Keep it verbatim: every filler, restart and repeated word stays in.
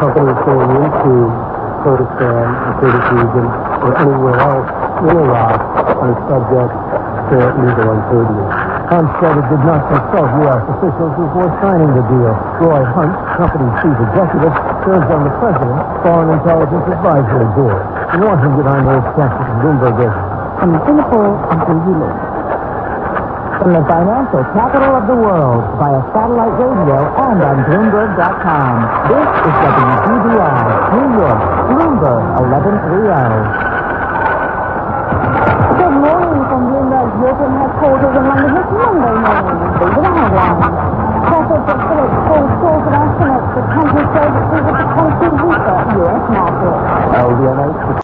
companies going into Kurdistan, the Kurdish region, or anywhere else in Iraq are subject to legal uncertainty. Hunstead did not consult U S officials before signing the deal. Roy Hunt, company's chief executive, serves on the president's Foreign Intelligence Advisory Board. In Washington, I'm Ray Stetson, Bloomberg Business. From Singapore, I'm Susie Lee. From the financial capital of the world, via satellite radio and on Bloomberg dot com. This is W G B I, New York, Bloomberg eleven thirty.